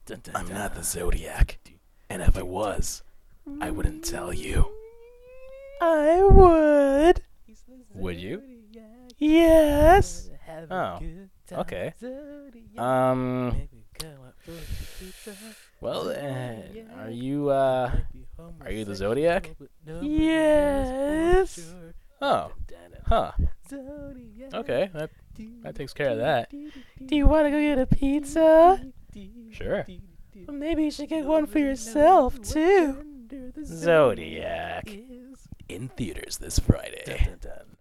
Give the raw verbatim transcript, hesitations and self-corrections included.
I'm not the Zodiac. And if I was, I wouldn't tell you. I would. Would you? Yes. Oh, okay. Um, well, uh, are you, uh, are you the Zodiac? Yes. Oh, huh. Okay, that, that takes care of that. Do you want to go get a pizza? Sure. Well, maybe you should get one for yourself, too. Zodiac. In theaters this Friday.